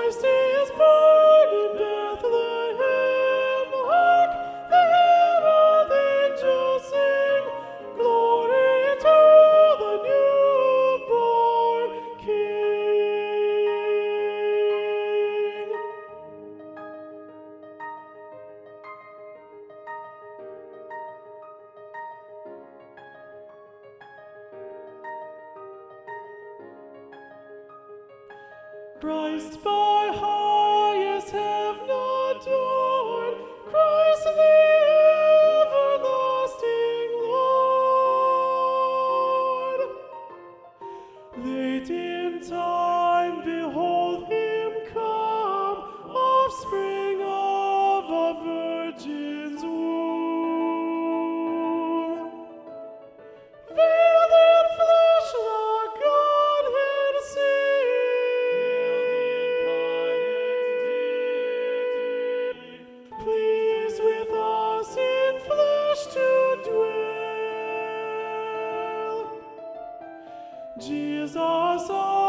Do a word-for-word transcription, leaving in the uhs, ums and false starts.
Christ is born in Bethlehem. Hark, the herald angels sing, glory to the newborn King. Christ by highest heaven adored, Christ the everlasting Lord. Late in time, behold him come, offspring of a virgin's womb. Veiled in flesh, the Godhead sing. Pleased with us in flesh to dwell. Jesus, our